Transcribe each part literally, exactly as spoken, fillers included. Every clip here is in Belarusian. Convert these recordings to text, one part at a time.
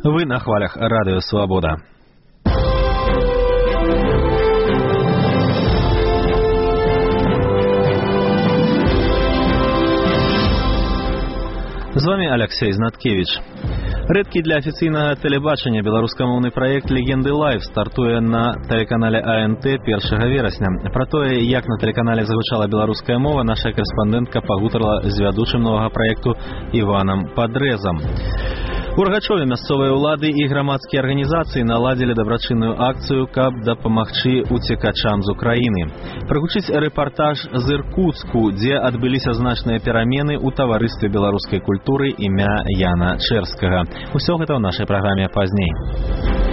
Вы на хвалях Радио Свобода. З вами Алексей Знаткевич. Рэдкі для афіцыйнага тэлебачання беларускамоўны праект «Легенды Лайв» стартуе на тэлеканале А Н Т першага верасня. Пра тое, як на тэлеканале загучала беларуская мова, наша корэспандэнтка пагутарыла з вядучым новага праекту Іванам Падрэзам. У Рагачове мясцовыя ўлады і грамадскія арганізацыі наладзілі дабрачынную акцыю, каб дапамагчы уцекачам з Украіны. Прагучыць рэпартаж з Іркуцку, дзе адбыліся значныя перамены ў таварыстве беларускай культуры імя Яна Чэрскага. Усё гэта ў нашай праграме пазней.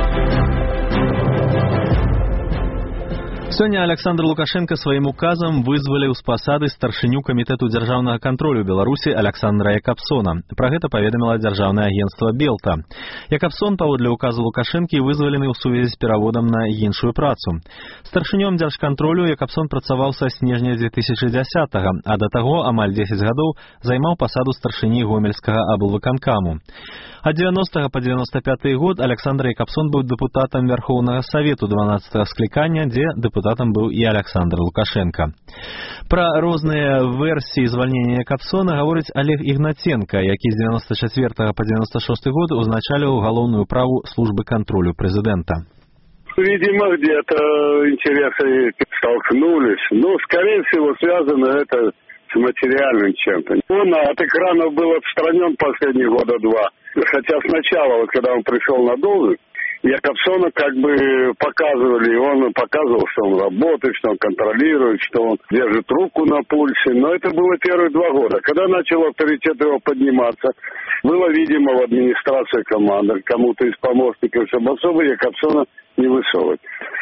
Сёння Александр Лукашенко сваім указам вызваліў з пасады старшыню камітэту дзяржаўнага кантролю Беларусі Александра Якабсона. Пра гэта паведаміла дзяржаўнае агенцтва Белта. Якабсон паводле указу Лукашэнкі вызвалены ў сувязі з пераводам на іншую працу. Старшынём дзяржкантролю Якабсон працаваў са снежня дзве тысячы дзясятага, а да таго амаль дзесяць гадоў займаў пасаду старшыні гомельскага аблвыканкаму. Ад дзевяностага па дзевяноста пяты год Александр Якабсон быў дэпутатам Вярхоўнага Савету дванаццатага склікання, дзе дэпутатам быў і Александр Лукашенко. Пра розныя версіі звальнення Якабсона гаворыць Олег Ігнаценка, які з дзевяноста чацвёртага па дзевяноста шосты год узначаліў галоўную праву службы контролю президента. Видимо, где-то интересы столкнулись. Ну, скорее всего, связано это с материальным чем-то. Он от экранов был отстранен последние года два. Хотя сначала, вот когда он пришел на должность, Якабсона как бы показывали, он показывал, что он работает, что он контролирует, что он держит руку на пульсе. Но это было первые два года. Когда начал авторитет его подниматься, было видимо в администрации команды, кому-то из помощников, чтобы особо Якабсона не высовывать.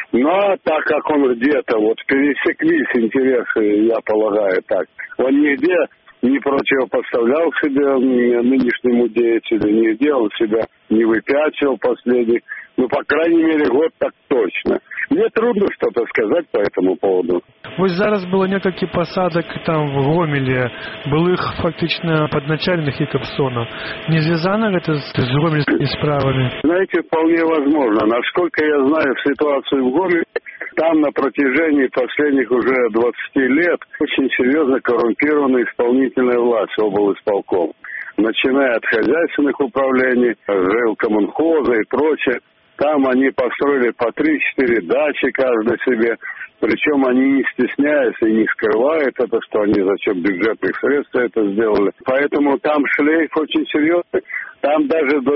Но так как он где-то вот пересеклись интересы, я полагаю так, он нигде не противопоставлял себя нынешнему деятелю, нигде он себя не выпячивал последних. Ну, по крайней мере, год так точно. Мне трудно что-то сказать по этому поводу. Вось зараз было некалькі пасадак там в Гомеле, былых фактично подначальных Якабсона. Не звязано это с, с гомельскими справами? Знаете, вполне возможно. Насколько я знаю ситуацию в Гомеле, там на протяжении последних уже двадцати лет очень серьезно коррумпирована исполнительная власть, облисполком. Начиная от хозяйственных управлений, жилкоммунхоза и прочее. Там они построили по три-четыре дачи каждый себе. Причем они не стесняются и не скрывают это, что они за счет бюджетных средств это сделали. Поэтому там шлейф очень серьезный. Там даже до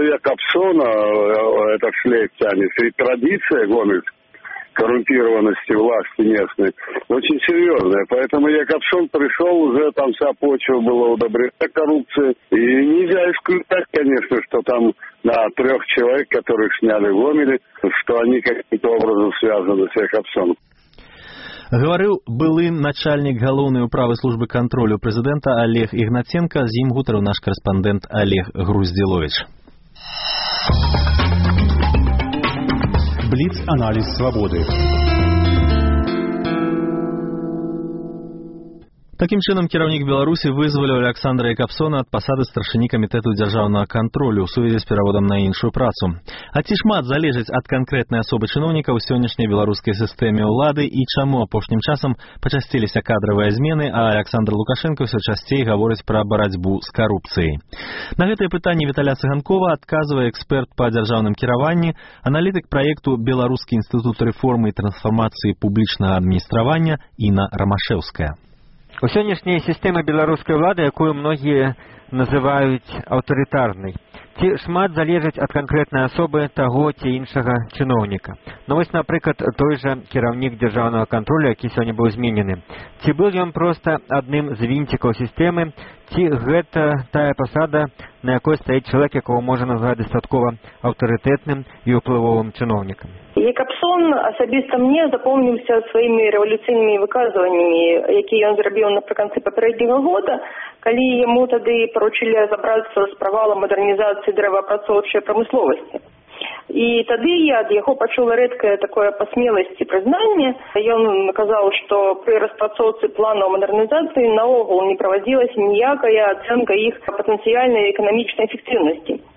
Якабсона этот шлейф тянется. И традиция гомельская коррумпированности власти местной очень серьезная. Поэтому Якабсон пришел, уже там вся почва была удобрена коррупцией. И нельзя исключать, конечно, что там на трех человек, которых сняли в Гомеле, что они каким-то образом связаны с Якабсоном. Гаварыў былы начальнік галоўнай управы службы контролю президента Олег Ігнаценка, з ім гутарыў наш корэспандэнт Олег Груздзілович. Бліц-аналіз свабоды. Такім чынам, кіраўнік Беларусі вызваліў Александра Якабсона ад пасады старшыні камітэту дзяржаўнага кантролю ў сувязі з пераводам на іншую працу. А ці шмат залежыць ад канкрэтнай асобы чыноўніка ў сённяшняй беларускай сістэме ўлады і чаму апошнім часам пачасціліся кадравыя змены, а Александр Лукашенко ўсё часцей гаворыць пра барацьбу з карупцыяй. На гэтае пытанне Віталя Цыганкова адказвае эксперт па дзяржаўным кіраванні, аналітык праекту Беларускі інстытут рэформы і трансфармацыі публічнага адміністравання Інна Рамашэўская. У сённяшняй сістэмы беларускай улады, якую многія называюць аўтарытарнай, ці шмат залежыць ад канкрэтнай асобы таго ці іншага чыноўніка. Ну вось, напрыклад, той жа кіраўнік дзяржаўнага кантролю, які сёння быў зменены. Ці быў ён проста адным з вінцікаў сістэмы, ці гэта тая пасада, на якой стаіць чалавек, якого можна назваць дастаткова аўтарытэтным і ўплывовым чыноўнікам. Якабсон асабіста мне запомніўся сваімі рэвалюцыйнымі выказваннямі, якія ён зрабіў напрыканцы папярэдняга года, калі яму тады паручылі разабрацца з правалам мадэрнізацыі дрэваапрацоўчай прамысловасці. І тады я ад яго пачула рэдкае такое па смеласці прызнанне. Ён казаў, што пры распрацоўцы планаў мадэрнізацыі наогул не правадзілася ніякая ацэнка іх патэнцыяльнай эканамічнай эфектыўнасці.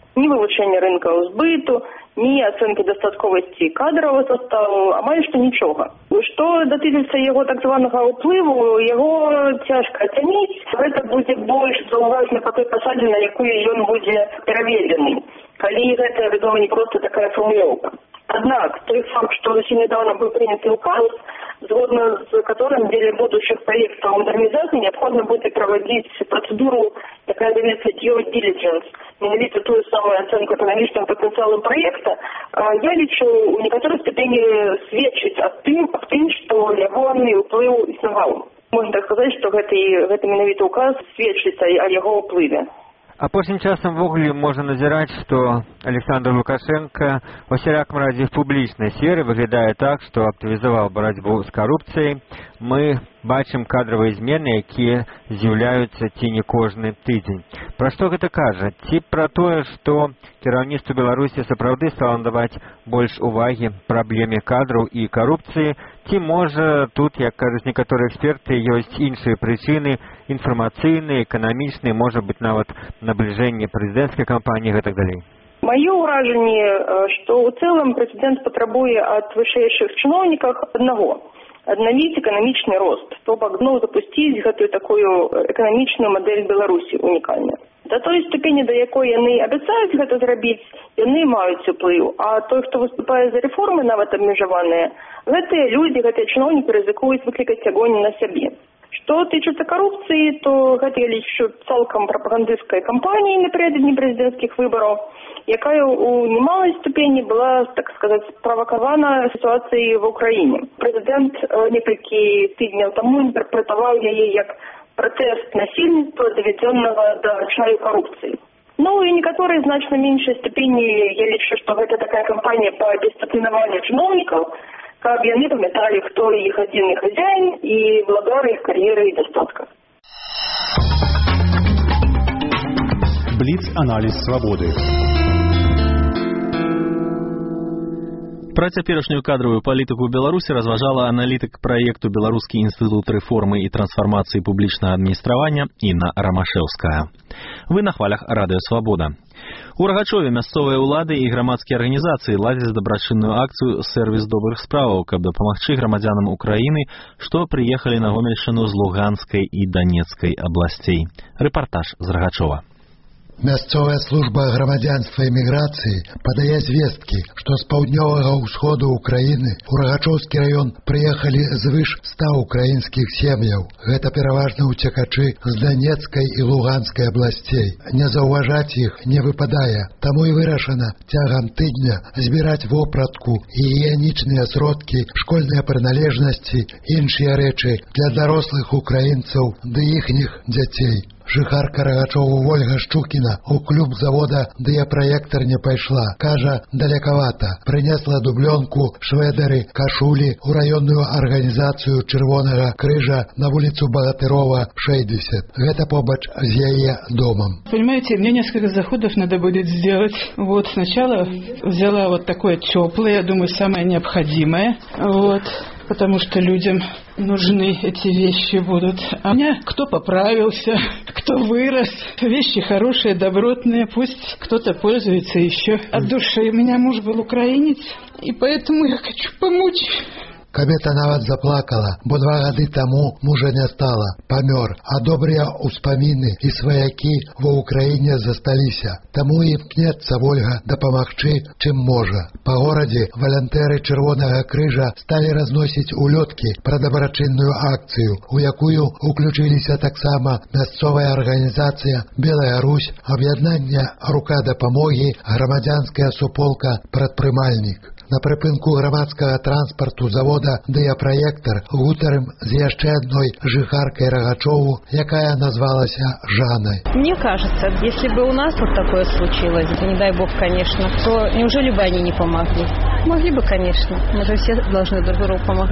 Ні вивучення ринка збыту, ні ацэнкі дастатковасці кадрового составу, амаль што нічога. Што датычыцца яго так званага ўплыву, яго цяжка ацаніць. Гэта будзе больш заўважна па той пасадзе, на якую ён будзе пераведзены. Калі гэта, вядома, не проста такая фармулёўка. Аднак, той факт, что очень недавно был принят указ, згодно с которым в деле будущих проектов модернизации необходимо будет проводить процедуру, такая называется due diligence, менавіта ту самую оценку экономічного потенциала проекта, я лічу у некоторой степени сведчыць аб тым, аб тым, што ягоны ўплыў існаваў. Можна так сказаць, што гэты, гэты менавіта указ сведчыць о яго ўплыве. Апошнім часам ввогуле можна назіраць, што Александр Лукашенко у всякім разе в публічнай сферы выглядае так, што актывізаваў барацьбу з карупцыяй. Мы бачым кадровыя змены, якія з'яўляюцца ці не кожны тыдзень. Пра што гэта кажа? Ці пра тое, што кіраўніцтву Беларусі сапраўды стала надаваць больш увагі праблеме кадраў і карупцыі, ці можа тут, як кажуць некаторыя эксперты, ёсць іншыя прычыны інфармацыйныя, эканамічныя, можа быць нават набліжэнне прэзідэнцкай кампаніі і так далей. Маё ўражанне, што ў цэлым прэзідэнт патрабуе ад вышэйшых чыноўнікаў аднаго – аднавіць эканамічны рост, то бок зноў запусціць гэтую такую эканамічную мадэль Беларусі унікальную. Да той ступені, да якой яны абяцаюць гэта зрабіць, яны маюць уплыў, а той, хто выступае за рэформы, нават абмежаваныя, гэтыя людзі, гэтыя чыноўнікі рызыкуюць выклікаць агонь на сябе. Што тычыцца карупцыі, то гэта я лічу цалкам прапагандысцкай кампаніяй напярэдадні прэзідэнцкіх выбараў, якая у немалой ступені была, так сказаць, правакавана ситуацией в Украине. Президент некалькі тыдняў таму інтэрпрэтаваў яе як пратэст насильніцтва, доведенного до чаю коррупции. Ну и некоторые значно меньшей ступени, я лічу, что гэта такая кампания по дисциплинованию чиновников, каб яны памяталі, хто іх адзіны хозяин и владар их карьеры и достатка. Бліц-аналіз свабоды. Пра цяперашнюю кадровую палітыку ў Беларусі разважала аналітык праекту Беларускі інстытут рэформы і трансфармацыі публічнага адміністравання Інна Рамашэўская. Вы на хвалях радыё Свабода. У Рагачове мясцовыя ўлады і грамадскія арганізацыі ладзяць дабрачынную акцыю «Сэрвіс добрых справаў», каб дапамагчы грамадзянам Украіны, што прыехалі на Гомельшчыну з Луганскай і Данецкай абласцей. Рэпартаж з Рагачова. Мясцовая служба грамадзянства і міграцыі падае звесткі, што з паўднёвага ўсходу ўкраіны ў Рагачоўскі раён прыехалі звыш ста украінскіх сем'яў. Гэта пераважна ўцекачы з Данецкай і Луганскай абласцей. Не заўважаць іх не выпадае, таму і вырашана цягам тыдня збіраць вопратку, гігіенічныя сродкі, школьныя прыналежнасці, іншыя рэчы для дарослых украінцаў ды іхніх дзяцей. Жыхарка Рагачову Вольга Шчукіна у клуб завода дыяпраектар не пайшла. Кажа, далекавата. Прынесла дублёнку, шведары, кашулі у раённую арганізацыю Чырвонага крыжа на вуліцу Багатырова, шестьдесят. Гэта побач з яе домом. Понимаете, мне несколько заходов надо будет сделать. Вот сначала взяла вот такое теплое, я думаю, самое необходимое. Вот. Потому что людям нужны эти вещи будут. А у меня кто поправился, кто вырос. Вещи хорошие, добротные. Пусть кто-то пользуется еще от души. У меня муж был украинец, и поэтому я хочу помочь. Кабета нават заплакала, бо два гады таму мужа не стала, памёр, а добрыя ўспаміны і сваякі ва ўкраіне засталіся. Таму і імкнецца Вольга дапамагчы, чым можа. Па горадзе валантэры Чырвонага крыжа сталі разносіць улёткі пра дабрачынную акцыю, у якую уключыліся таксама мясцовая арганізацыя «Белая Русь», аб'яднанне «Рука дапамогі», грамадзянская суполка «Прадпрымальнік». На прыпынку грамадскага транспарту завода «Дыяпраектар» гутарым з яшчэ адной жыхаркай Рагачову, якая назвалася Жанной. Мне кажется, если бы у нас вот такое случилось, не дай бог, конечно, то неужели бы они не помогли? Могли бы, конечно. Мы же все должны друг другу помогать.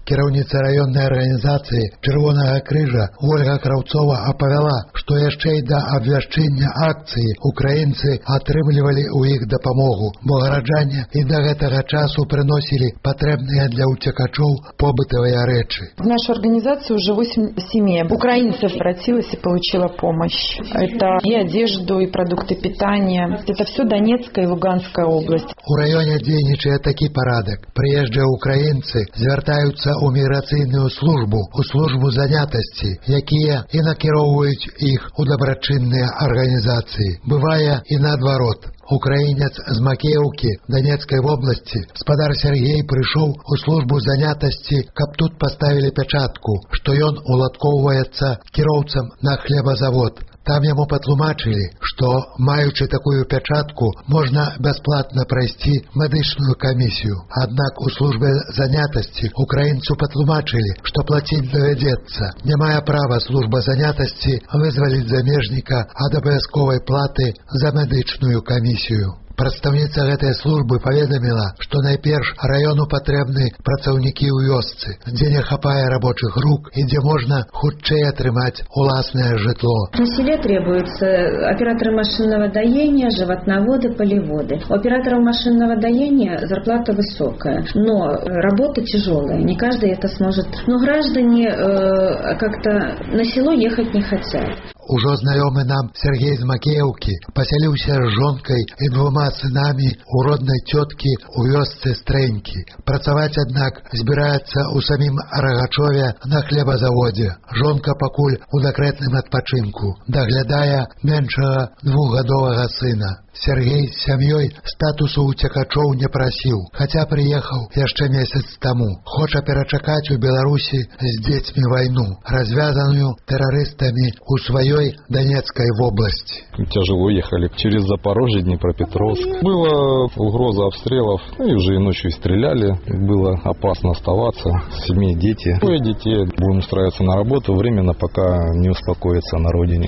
кіраўніца раённай арганізацыі Чырвонага крыжа Ольга Краўцова апавяла, што яшчэ і да абвяшчэння акцыі украінцы атрымлівалі ў іх дапамогу, бо гараджане і да гэтага часу прыносілі патрэбныя для уцекачоў побытовые рэчы. В нашу организацию уже восемь семей украинцев обратилось и получила помощь. Это и одежду, и продукты питания. Это все Донецкая и Луганская область. У районе дзейнічае такі парадак. Прыезджыя украінцы звяртаюцца ў міграцыйную службу, у службу занятасці, якія і накіроўваюць іх у дабрачынныя арганізацыі. Бывае і наадварот. Украінец з Макеўкі Донецкай вобласці спадар Сергей прыйшоў у службу занятасці, каб тут паставілі пячатку, што ён уладкоўваецца кіроўцам на хлебазавод. Там яму патлумачылі, што, маючы такую пячатку, можна бясплатна прайсці медычную камісію. Аднак у службе занятасці украінцу патлумачылі, што плаціць давядзецца. Не мае права служба занятасці вызваліць замежніка ад абавязковай платы за медычную камісію. Прадстаўніца гэтай службы паведаміла, што найперш раёну патрэбны працаўнікі ў вёсцы, дзе не хапае рабочых рук і дзе можна хутчэй атрымаць уласнае жытло. На селе требуются операторы машинного доения, животноводы, полеводы. У операторов машинного доения зарплата высокая, но работа тяжелая, не каждый это сможет. Но граждане э, как-то на село ехать не хотят. Ужо знаёмы нам Сергей з Макеўкі пасяліўся з жонкай і двума сынамі у роднай цёткі ў вёсцы Стрэнькі. Працаваць, аднак, збіраецца ў самім Рагачове на хлебазаводзе. Жонка пакуль у дэкрэтным адпачынку, даглядае меншага двухгадовага сына. Сергей з сям'ёй статусу уцекачоў не прасіў, хаця прыехаў яшчэ месяц таму. Хоча перачакаць у Беларусі з дзецьмі вайну, развязаную тэрарыстамі ў сваёй Донецкой области. Тяжело ехали через Запорожье, Днепропетровск. Была угроза обстрелов, ну и уже и ночью стреляли. Было опасно оставаться. Семьи, дети. Ну и детей будем устраиваться на работу временно, пока не успокоится на родине.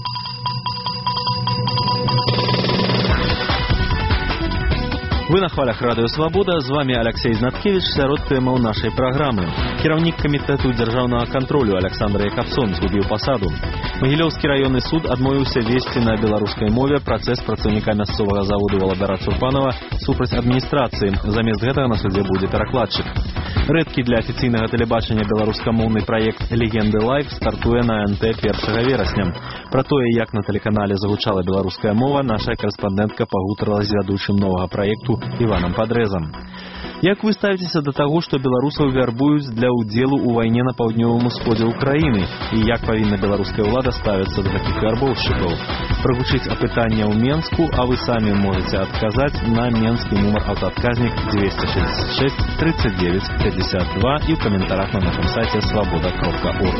Вы на хвалях Радыё Свабода, з вами Алексей Знаткевич, сярод тэмаў нашай праграмы. Кіраўнік камітэту дзяржаўнага кантролю Александр Якабсон згубіў пасаду. Магілёўскі раённы суд адмовіўся весці на беларускай мове працэс працаўніка мясцовага заводу Валадара Чурпанова супраць адміністрацыі. Замест гэтага на судзе будзе перакладчык. Рэдкі для афіцыйнага тэлебачання беларускамоўны праект «Легенды Лайв» стартуе на эн тэ першага верасня. Пра тое, як на тэлеканале загучала беларуская мова, наша карэспандэнтка пагутарыла з вядучым новага праекту Іванам Падрэзам. Як вы ставіцеся да таго, што беларусаў вярбуюць для ўдзелу ў вайне на паўднёвым усходзе ўкраіны, і як павінна беларуская ўлада ставіцца да такіх вярбоўшчыкаў? Прагучыць апытанне ў Менску, а вы самі можаце адказаць на менскі нумар аўтаадказнік двести шестьдесят шесть тридцать девять пятьдесят два і ў каментарах на нашым сайце свабода кропка орг.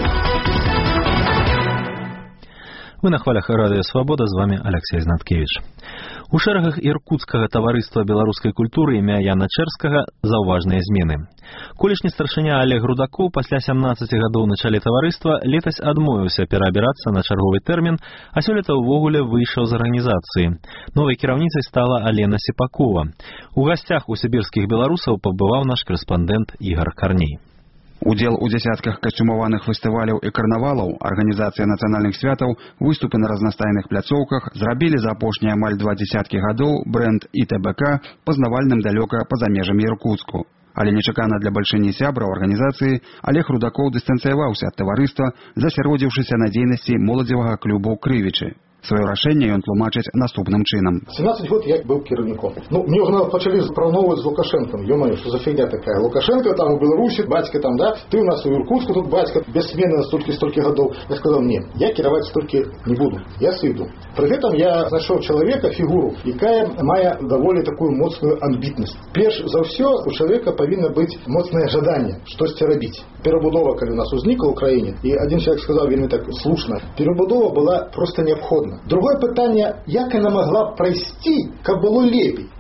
Вы на хвалях Радыё Свабода, з вами Алексей Знаткевич. У шэрагах іркуцкага таварыства беларускай культуры імя Яна Чэрскага заўважныя змены. Колішні старшыня Олег Рудакоў пасля сямнаццаці гадоў на чале таварыства летась адмовіўся пераабірацца на чарговы тэрмін, а сёлета ўвогуле выйшаў з арганізацыі. Новай кіраўніцай стала Алена Сіпакова. У гасцях у сібірскіх беларусаў пабываў наш корэспандэнт Ігар Карней. Удзел у дзясятках касцюмаваных фестываляў і карнавалаў, арганізацыя нацыянальных святаў, выступы на разнастайных пляцоўках зрабілі за апошнія амаль два дзесяткі гадоў брэнд і тэ бэ ка пазнавальным далёка па-за межамі Іркуцку. Але нечакана для бальшыні сябраў арганізацыі Олег Рудакоў дыстанцыяваўся ад таварыства, засяродзіўшыся на дзейнасці моладзевага клубу «Крывічы». Свое рашэнне ён тлумачыць наступным чынам. семнадцать год я быў кіраўніком. Ну, мне ўжо пачалі параўноўваць з Лукашэнкам. Ё-моё, што за фігня такая? Лукашенко там у Беларусі, бацька там, да? Ты у нас у Іркутску, тут бацька бессменна столькі-столькі гадоў. Я сказаў, не, я кіраваць столькі не буду. Я сыду. Пры гэтым я знайшоў чалавека, фігуру, якая мае даволі такую моцную амбітнасць. Перш за ўсё у чалавека павінна быць моцнае жаданне штосьці рабіць. Перабудова, калі у нас узнікла ў краіне, і адзін чалавек сказаў вельмі так слушна, перабудова была проста неабходна. Другое пытанне, як яна магла прайсці, каб было лепей.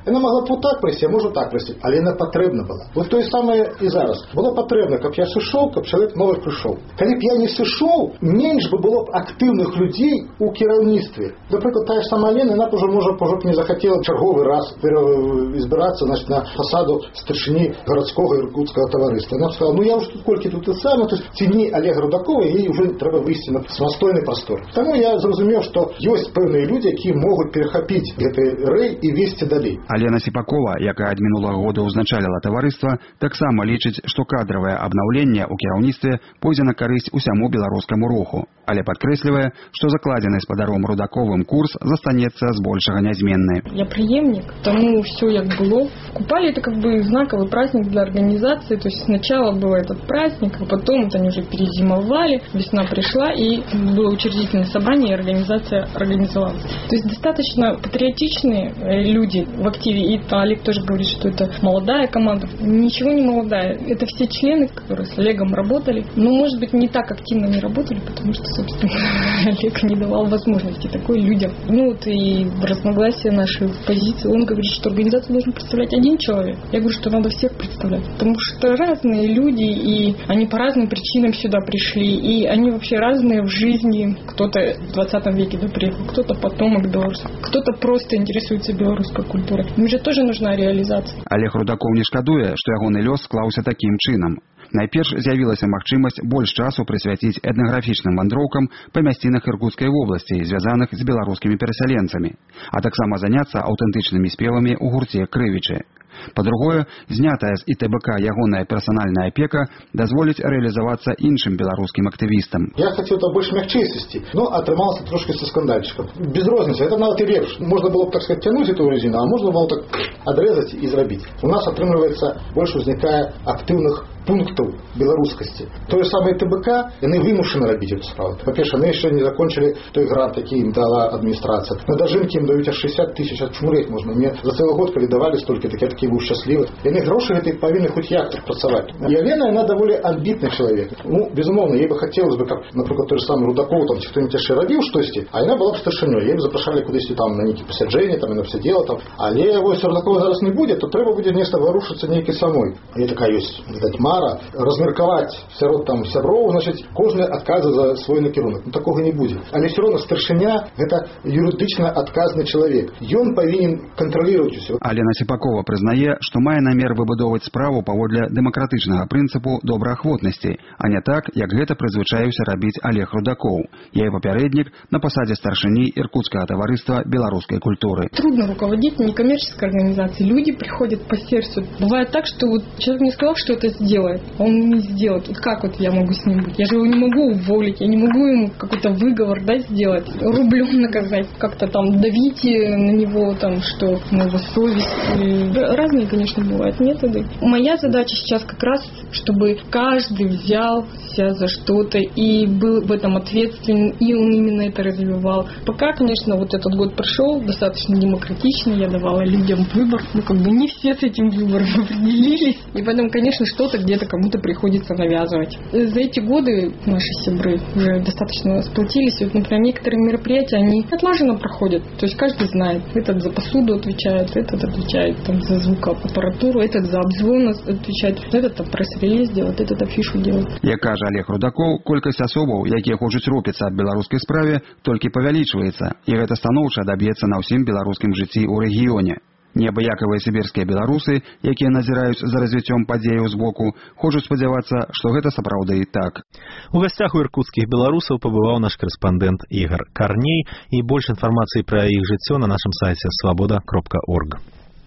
Яна могла б вот так прайсці, а можа так прайсці, але яна патрэбна была. Вот то же самое і зараз. Было патрэбна, каб я сышоў, каб чалавек новы прыйшоў. Калі б я не сышоў, менш бы было б актыўных людзей у кіраўніцтве. Напрыклад, тая ж сама Лена, яна б ужо, можа, ужо б не захацела чарговы раз збірацца, значит, на фасаду старшыні гарадскога іркутскага таварыства. Яна сказала, ну я ўжо тут колькі тут і сам, то есть ціні Олега Рудакова, ей уже трэба выйсці на самастойны прастор. Таму я зразумеў, што ёсць пэўныя людзі, якія могуць перахапіць гэты рэй і весці далей. Алена Сіпакова, якая ад мінулага года ўзначаліла таварыства, таксама лічыць, што кадравае абнаўленне ў кіраўніцтве пойдзе на карысць усяму беларускаму руху, але падкрэслівае, што закладзены спадаром Рудаковым курс застанецца збольшага нязменны. Я преемник, тому все як было. Купали это как бы знаковый праздник для организации, то есть сначала был этот праздник, а потом они уже перезимовали, весна пришла и было учредительное собрание, и организация организовалась. То есть достаточно патриотичные люди в активе, и Олег тоже говорит, что это молодая команда. Ничего не молодая, это все члены, которые с Олегом работали, но может быть не так активно не работали, потому что, собственно, Олег не давал возможности такой людям. Ну вот и разногласия наши в позиции, он говорит, что организацию должен представлять один человек. Я говорю, что надо всех представлять, потому что разные люди, и они по разным причинам сюда пришли, и они вообще разные в жизни. Кто-то в двадцатом веке да, приехал, кто-то потомок белорусов, кто-то просто интересуется белорусской культурой. Им же тоже нужна реализация. Олег Рудаков не шкадуе, што ягоны лёс склаўся такім чынам. Найперш з'явілася магчымасць больш часу прысвяціць этнаграфічным вандроўкам па мясцінах Іркутскай вобласці, звязаных з беларускімі перасяленцамі, а таксама заняцца аўтэнтычнымі спевамі ў гурце «Крывічы». Па-другое, знятая з ІТБК ягоная персанальная апека дазволіць рэалізавацца іншым беларускім актывістам. Я хотел это больше мягче свести, но отрывался трошки со скандальчиком. Без розницы, это нават и лепш. Можно было бы, так сказать, тянуть эту резину, а можно было так отрезать и зрабіць. У нас атрымліваецца больше ўзнікае актыўных пунктаў беларускасці. То же самое ТБК, яны вымушаны рабіць эту справу. Па-перше, яны яшчэ не закончили той грант, які ім дала адміністрацыя. На дажынкі ім даюць аж шестьдесят тысяч, отчмуреть можна. Мне за цэлы год, калі давалі столькі, так я такі быў шчаслівы. Яны грошы гэтай павінны хоць як-то працаваць. І Алена, яна даволі амбітны чалавек. Ну, безумоўна, ей бы хотелось бы, как, напрыклад, той же самый Рудаков, там, ці хто-нибудь яшчэ рабіў штосьці, а яна была б старшынёй. Ей бы запрашалі кудысьці там на нейкі пасяджэнні, там, і на все дело там. Але вось Рудакова зараз не будзе, то трэба будзе нешта варушыцца нейкай самой. І такая ёсць, відаць, мара, размеркаваць сярод там сяброў, значыць, кожны адказы за свой накірунак. Ну, такога не будзе. Але все равно старшыня — гэта юрыдычна адказны чалавек. Ён павінен кантралировать усё. Алена Сіпакова прызнае, што мае намер выбудоўваць справу паводле дэмакратычнага прынцыпу добраахвотнасці, а не так, як гэта прызвычаіўся рабіць Олег Рудаков, яе папярэднік на пасадзе старшыні Иркутского таварыства беларускай культуры. Трудно руководить некоммерческой организацией. Люди приходят по сердцу. Бывает так, что вот человек мне сказал, что это сделает, а он не сделает. Вот как вот я могу с ним быть? Я же его не могу уволить, я не могу ему какой-то выговор, да, сделать, рублем наказать, как-то там давить на него, там, что на его совесть. И разные, конечно, бывают методы. Моя задача сейчас как раз, чтобы каждый взялся за что-то и был в этом ответственен, и он именно это развивал. Пока, конечно, вот этот год прошел достаточно демократично, я давала людям выбор, ну, как бы не все с этим выбором определились, и поэтому, конечно, что-то где-то кому-то приходится навязывать. За эти годы наши сябры уже достаточно сплотились, вот, например, некоторые мероприятия, они отлаженно проходят, то есть каждый знает, этот за посуду отвечает, этот отвечает там, за звукоаппаратуру, этот за обзвон отвечает, этот там пресс-релиз делает, этот афишу делает. Як кажа Олег Рудаков, колькасць асобаў, якія хочуць ропіцца ад беларускай справе, толькі павялічваецца, і гэта станоўча адаб'ецца на ўсім беларускім жыцці ў рэгіёне. Неабыякавыя сібірскія беларусы, якія назіраюць за развіццём падзеяў збоку, хочуць спадзявацца, што гэта сапраўды і так. У гасцях у іркутскіх беларусаў пабываў наш корэспандэнт Ігор Карней, і больш інфармацыі пра іх жыццё на нашым сайце свабода кропка орг.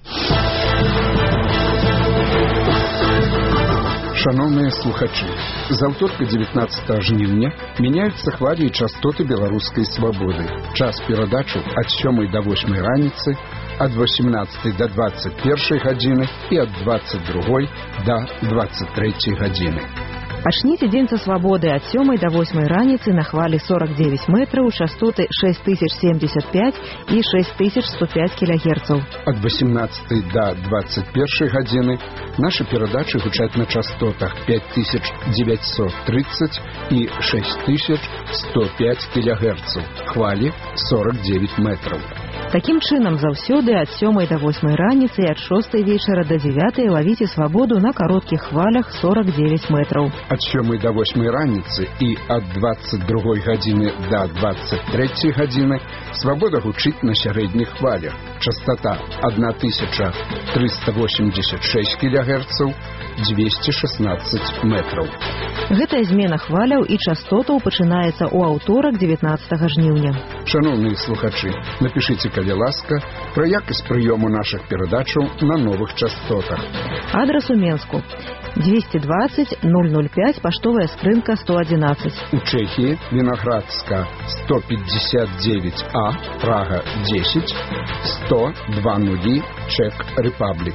Шановные слухачи, з аўторка девятнадцатого жніўня меняются хвали и частоты белорусской свободы. Час перадачу от сёмай до восьмай раніцы, от восемнадцатай до двадцать першай гадзіны и от двадцать другой до двадцать трэцяй гадзіны. Пачніце дзень са свабоды ад сёмай да восьмай раніцы на хвалі сорок девять метраў, частоты шесть тысяч семьдесят пять и шесть тысяч сто пять килогерцаў. От восемнадцатай до двадцать першай гадзіны наши перадачи гучаць на частотах пять тысяч девятьсот тридцать и шесть тысяч сто пять килогерцаў, хвали сорок девять метров. Такім чынам, заўсёды ад сёмай да восьмай раніцы і ад шостай вечара да дзевятай лавіце свабоду на кароткіх хвалях сорок девять метраў. Ад сёмай да восьмай раніцы і ад двадцать другой гадзіны да двадцать трэцяй гадзіны свабода гучыць на сярэдніх хвалях. Частота тысяча триста восемьдесят шесть килогерцаў, двести шестнадцать метров. Гэтая змена хваляў і частотаў пачынаецца ў аўторак дзевятнаццатага жніўня. Шановныя слухачы, напишите, калі ласка, пра якасць прыёму нашых перадачаў на новых частотах. Адрес у Менску. двести двадцать ноль ноль пять, паштовая скрынка сто одиннадцать. У Чехии Виноградска сто пятьдесят девять А, Прага десять, сто два нули, Чек Репаблик.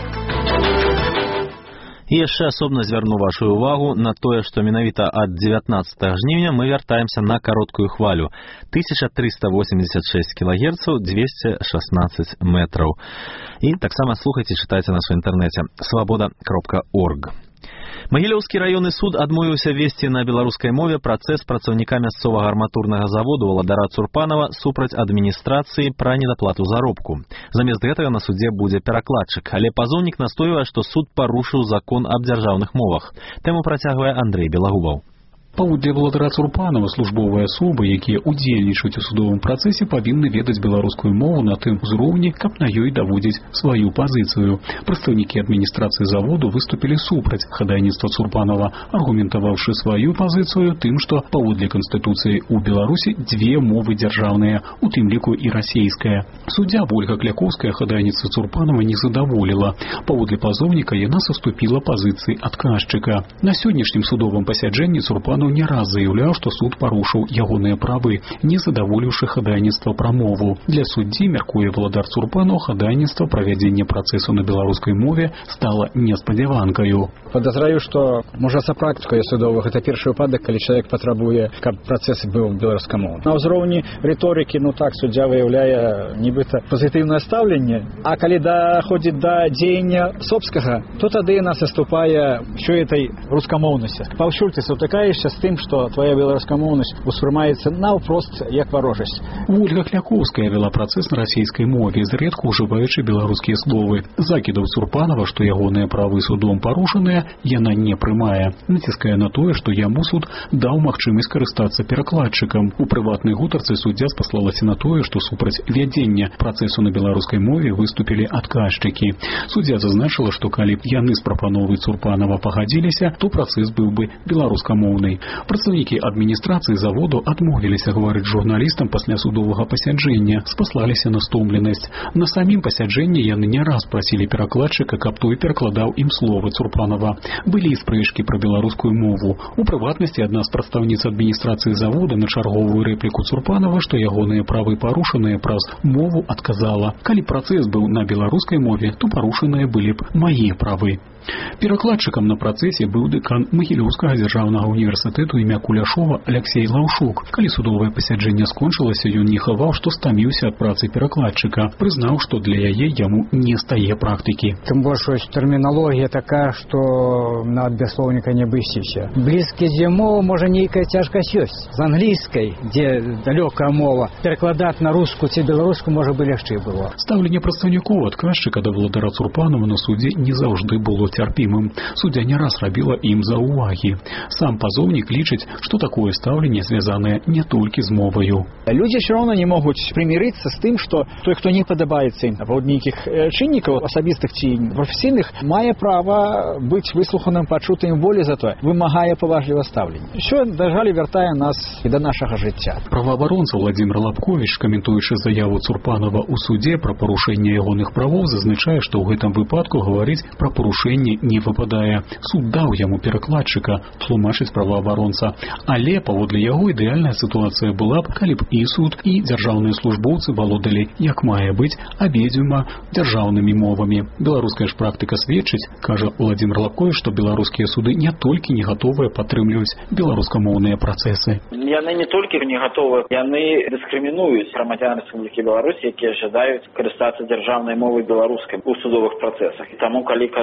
І яшчэ асобна звярну вашу увагу на тое, што менавіта ад дзевятнаццатага жніўня мы вяртаемся на кароткую хвалю тысяча триста восемьдесят шесть килогерцаў, двести шестнадцать метраў. І таксама слухайце, чытайце нас у інтэрнэце свабода кропка орг. Магілёўскі раённы суд адмовіўся весці на беларускай мове працэс працаўніка мясцовага арматурнага заводу Валадара Цурпанова супраць адміністрацыі пра недаплату заробку. Замест гэтага на судзе будзе перакладчык, але пазоўнік настойвае, што суд парушыў закон аб дзяржаўных мовах. Тэму працягвае Андрэй Белагубаў. Паводле Валадара Цурпанова, службовыя асобы, якія удзельнічаюць у судовым працэсе, павінны ведаць беларускую мову на тым узроўні, каб на ёй даводзіць сваю пазіцыю. Прадстаўнікі адміністрацыі заводу выступілі супраць хадайніцтва Цурпанова, аргументаваўшы сваю пазіцыю тым, што паводле Канстытуцыі ў Беларусі дзве мовы дзяржаўныя, у тым ліку і расейская. Суддзя Ольга Кляковская хадайніцтва Цурпанова не задаволіла. Паводле пазоўніка яна саступіла пазіцыі адказчыка. На сённяшнім судовым пасяджэнні Цурпанов не раз заяўляў, што суд парушыў ягоныя правы, не задаволіўшы хадайніцтва пра мову. Для суддзі, мяркуе Валадар Цурпанов, хадайніцтва правядзення працэсу на беларускай мове стала неспадзяванкаю. Падазраю, што можа за практыкай судовых гэта першы выпадак, калі чалавек патрабуе, каб працэс быў беларускамоўны. На ўзроўні рыторыкі, ну так, суддзя выяўляе нібыта пазітыўнае стаўленне, а калі даходзіць да дзеяння собскага, то тады яна саступае що этой рускамоўнасці. Паўсюль ты сутыкаешся з тым, што твоя беларускамоўнасць успрымаецца наўпрост як варожасць. Ольга Кляковская вела працэс на расійскай мове, зрэдку ўжываючы беларускія словы. Закідаў Цурпанова, што ягоныя правы судом парушаныя, яна не прымае. Націскае на тое, што яму суд даў магчымасць карыстацца перакладчыкам. У прыватнай гутарцы суддзя спаслалася на тое, што супраць вядзення працэсу на беларускай мове выступілі адказчыкі. Суддзя зазначыла, што калі б яны з прапановай Цурпанова пагадзіліся, то працэс быў бы беларускамоўнай. Прадстаўнікі адміністрацыі заводу адмовіліся гаварыць журналістам пасля судовага пасяджэння, спаслаліся на стомленасць. На самім пасяджэнні яны не раз прасілі перакладчыка, каб той перакладаў ім словы Цурпанова. Былі спрэчкі пра беларускую мову. У прыватнасці адна з прадстаўніц адміністрацыі завода на чарговую рэпліку Цурпанова, што ягоныя правы парушаныя праз мову, адказала: калі працэс быў на беларускай мове, то парушаныя былі б мае правы. Перакладчыкам на працэсе быў дэкан Магілёўскага дзяржаўнага універсітэту імя Куляшова Алексей Лаўшук. Калі судовае пасяджэнне скончылася, ён не хаваў, што стаміўся ад працы перакладчыка, прызнаў, што для яе яму не стае практыкі. Тым больш тэрміналогія такая, што на бяслоўніка не абысціся. Блізкі з мова можа нейкая цяжкасць ёсць. З англійскай, дзе далёкая мова, перакладаць на рускую ці беларускую можа бы лягчэй было. Стаўленне прадстаўнікоў адказчыка да Валадара Цурпанова на судзе не заўжды было цярпімым. Суддзя не раз рабіла ім заўвагі. Сам пазоўнік лічыць, што такое стаўленне звязанае не толькі з моваю. Людзі ўсё роўна не могуць прымірыцца з тым, што той, хто не падабаецца ім паводле нейкіх чыннікаў асабістых ці прафесійных, мае права быць выслуханым, пачутым, болей затое вымагае паважліва стаўлення. Усё, на жаль, вяртае нас і да нашага жыцця. Праваабаронца Владзімир Лапковіч, каментуючы заяву Цурпанова ў судзе пра парушэнне ягоных правоў, зазначае, што ў гэтым выпадку гаварыць пра парушэнне не выпадае. Суд даў яму перакладчыка, тлумачыць праваабаронца. Але, паводле яго, ідэальная сітуацыя была б, калі б і суд, і дзяржаўныя службоўцы валодалі, як мае быць, абедзвюма дзяржаўнымі мовамі. Беларуская ж практыка сведчыць, кажа Владзімир Лапковіч, што беларускія суды не толькі не гатовыя падтрымліваць беларускамоўныя працэсы. Яны не толькі не гатовы, яны дыскрымінуюць грамадзян Рэспублікі Беларусь, якія жадаюць карыстацца дзяржаўнай мовай беларускай у судовых працэсах. І таму, калі казаць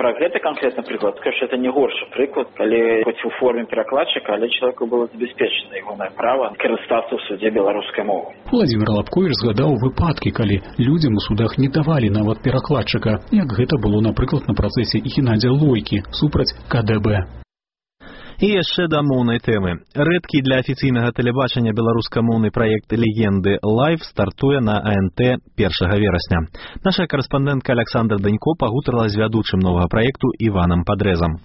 про гэты конкретно прыклад, конечно, это не горшы прыклад, калі хоць у форме перакладчыка, але человеку было забяспечана ягонае права карыстацца ў судзе беларускай мовай. Владимир Лапкович згадаў выпадкі, калі людзям у судах не давалі нават перакладчыка, як гэта было, напрыклад, на працэсе Геннадзя Лойкі супраць ка дэ бэ. І яшчэ да моўнай тэмы. Рэдкі для афіцыйнага тэлебачання беларускамоўны праект «Легенды Лайв» стартуе на а эн тэ першага верасня. Наша карэспандэнтка Александра Данько пагутарыла з вядучым новага праекту Іванам Падрэзам.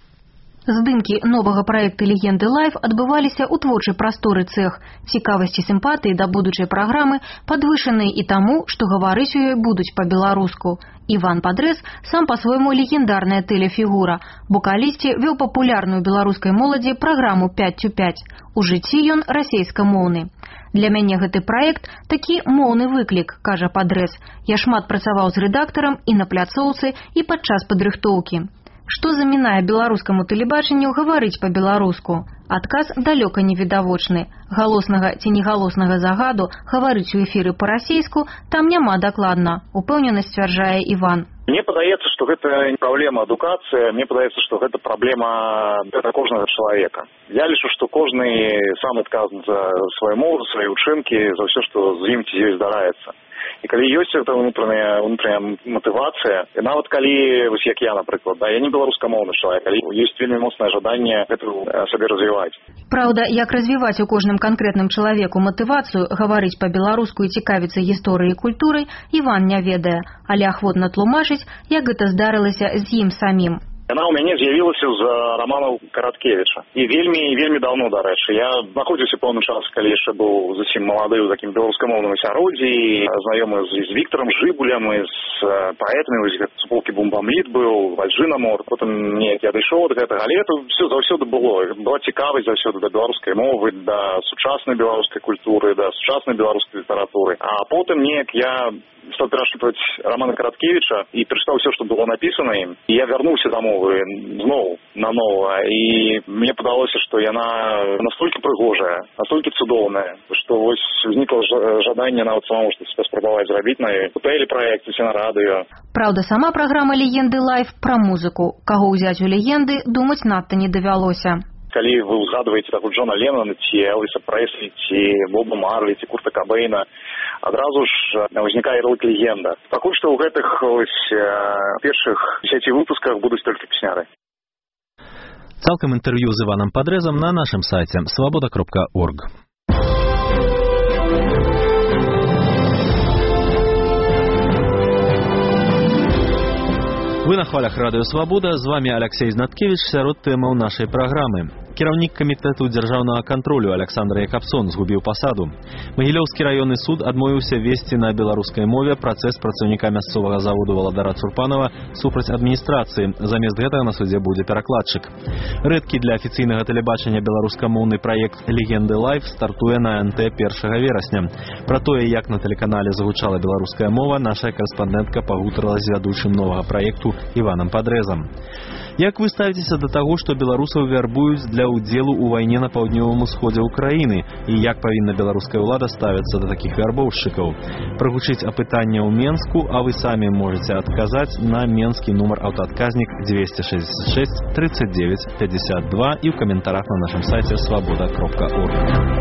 Здымкі новага праекта «Легенды Лайв» адбываліся ў творчай прасторы цэх. Цікавасць і сімпатыі да будучай праграмы падвышаныя і таму, што гаварыць у ёй будуць па-беларуску. Іван Падрэз сам па-свойму легендарная тэлефігура. Бо калісьці вёў папулярную беларускай моладзі праграму пяць цю пяць. У жыцці ён расейскамоўны. Для мяне гэты праект такі моўны выклік, кажа Падрэз. Я шмат працаваў з рэдактарам і на пляцоўцы, і падчас падрыхтоўкі. Што замінае беларускаму тэлебачанню гаварыць па-беларуску? Адказ далёка не відавочны. Галоснага ці негалоснага загаду гаварыць у эфіры па-расейску там няма дакладна, упэўнена сцвярджае Іван. Мне падаецца, што гэта не праблема адукацыі, мне падаецца, што гэта праблема для кожнага чалавека. Я лічу, што кожны сам адказны за сваю мову, за свае ўчынкі, за ўсё, што з ім ці ёй здараецца. І калі ёсць гэта ўнутраная, ўнутраная матывацыя, і нават калі, вось як я, напрыклад, да, я не беларускамоўны чалавек, але ёсць вельмі моцнае жаданне гэту сабе развіваць. Праўда, як развіваць у кожным канкрэтным чалавеку матывацыю, гаварыць па-беларуску і цікавіцца гісторыяй і культурай, Іван не ведае, але ахвотна тлумачыць, як гэта здарылася з ім самім. Яна ў мяне з'явілася з раманаў Караткевіча. І вельмі, вельмі даўно, дарэчы. Я знаходзіўся пэўны час, калі яшчэ быў зусім малады ў такім беларускамоўным асяроддзі, знаёмы з, з Віктарам Жыбулем, і з паэтамі, вось гэта суполкі Бумбамліт быў, Вальжынамор. Потым неяк я дайшоў ад гэтага, але это все заўсёды было. Была цікавасць заўсёды да беларускай мовы, да сучаснай беларускай культуры, да сучаснай беларускай літаратуры. А потым неяк я стал перашліпаць раманы Караткевіча і прачытаў ўсё, што было напісана ім. І я вярнуўся да мовы зноў нанова. І мне падалося, што яна настолькі прыгожая, настолькі цудоўная, што вось узнікла жаданне нават самому што спрабаваць зрабіць на ёй. У тэлепраекце ці на радыё. Праўда, сама праграма «Легенды Лайв» пра музыку. Каго ўзяць у легенды, думаць надта не давялося. Калі вы ўзгадваеце таку Джона Леннона, ці Элвіса Прэслі, ці Боба Марлі, ці Курта Кабэйна, адразу ж ўзнікае ярлык легенда. Пакуль што ў гэтых ось першых дзесяці выпусках будуць толькі песняры. Цалкам інтэрв'ю з Іванам Падрэзам на нашым сайце свабода кропка орг. Вы на хвалях радыё «Свабода», з вами Алексей Знаткевич, сярод тэмаў нашай праграмы. Кіраўнік камітэту дзяржаўнага кантролю Александр Якабсон згубіў пасаду. Магілёўскі раённы суд адмовіўся весці на беларускай мове працэс працаўніка мясцовага заводу Валадара Цурпанова супраць адміністрацыі. Замест гэтага на судзе будзе перакладчык. Рэдкі для афіцыйнага тэлебачання беларускамоўны праект «Легенды Лайв» стартуе на а эн тэ першага верасня. Пра тое, як на тэлеканале загучала беларуская мова, наша карэспандэнтка пагутарыла з вядучым новага праекту Іванам Падрэзам. Як вы ставіцеся да таго, што беларусаў вярбуюць для ўдзелу ў вайне на паўднёвым усходзе ўкраіны, і як павінна беларуская ўлада ставіцца да такіх вярбоўшчыкаў? Прагучыць апытанне ў Менску, а вы самі можаце адказаць на менскі нумар аўтаадказнік двести шестьдесят шесть тридцать девять пятьдесят два і ў каментарах на нашым сайце свабода кропка орг.